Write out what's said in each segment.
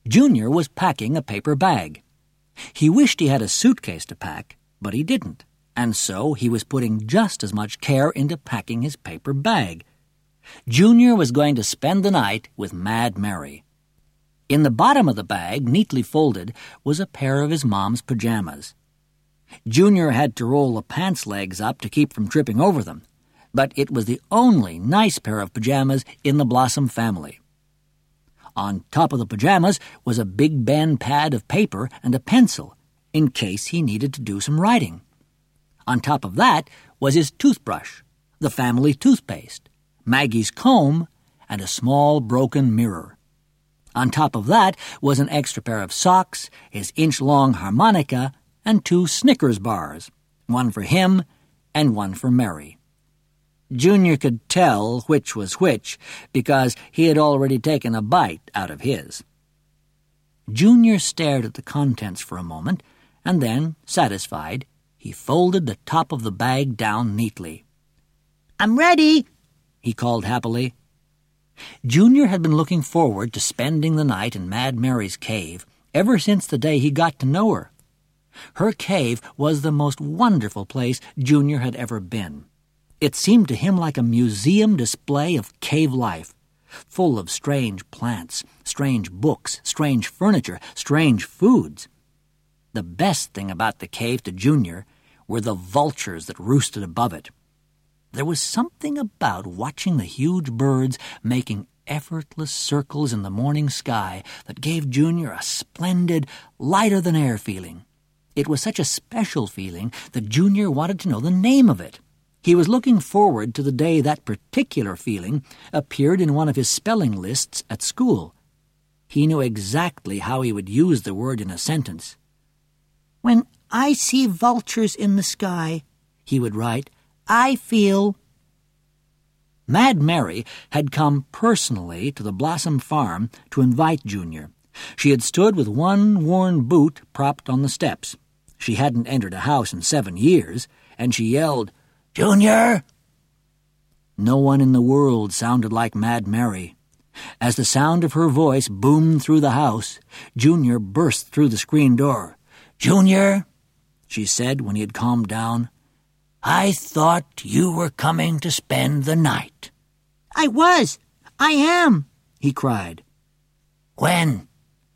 Junior was packing a paper bag. He wished he had a suitcase to pack, but he didn't, and so he was putting just as much care into packing his paper bag. Junior was going to spend the night with Mad Mary. In the bottom of the bag, neatly folded, was a pair of his mom's pajamas. Junior had to roll the pants legs up to keep from tripping over them, but it was the only nice pair of pajamas in the Blossom family. On top of the pajamas was a Big Ben pad of paper and a pencil, in case he needed to do some writing. On top of that was his toothbrush, the family toothpaste, Maggie's comb, and a small broken mirror. On top of that was an extra pair of socks, his inch-long harmonica, and 2 Snickers bars, one for him and one for Mary. Junior could tell which was which because he had already taken a bite out of his. Junior stared at the contents for a moment, and then, satisfied, he folded the top of the bag down neatly. "I'm ready," he called happily. Junior had been looking forward to spending the night in Mad Mary's cave ever since the day he got to know her. Her cave was the most wonderful place Junior had ever been. It seemed to him like a museum display of cave life, full of strange plants, strange books, strange furniture, strange foods. The best thing about the cave to Junior were the vultures that roosted above it. There was something about watching the huge birds making effortless circles in the morning sky that gave Junior a splendid, lighter-than-air feeling. It was such a special feeling that Junior wanted to know the name of it. He was looking forward to the day that particular feeling appeared in one of his spelling lists at school. He knew exactly how he would use the word in a sentence. "When I see vultures in the sky," he would write, "I feel—" Mad Mary had come personally to the Blossom farm to invite Junior. She had stood with one worn boot propped on the steps. She hadn't entered a house in 7 years, and she yelled, "Junior!" No one in the world sounded like Mad Mary. As the sound of her voice boomed through the house, Junior burst through the screen door. "Junior," she said when he had calmed down, "I thought you were coming to spend the night." "I was. I am," he cried. "When?"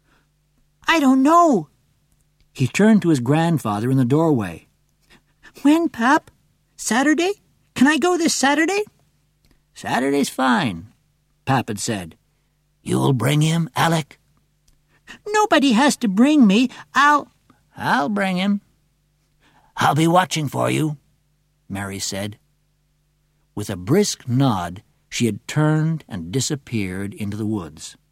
"I don't know." He turned to his grandfather in the doorway. "When, Pap? Saturday? Can I go this Saturday?" "Saturday's fine," Pap had said. "You'll bring him, Alec?" "Nobody has to bring me. I'll bring him." "I'll be watching for you," Mary said. With a brisk nod, she had turned and disappeared into the woods.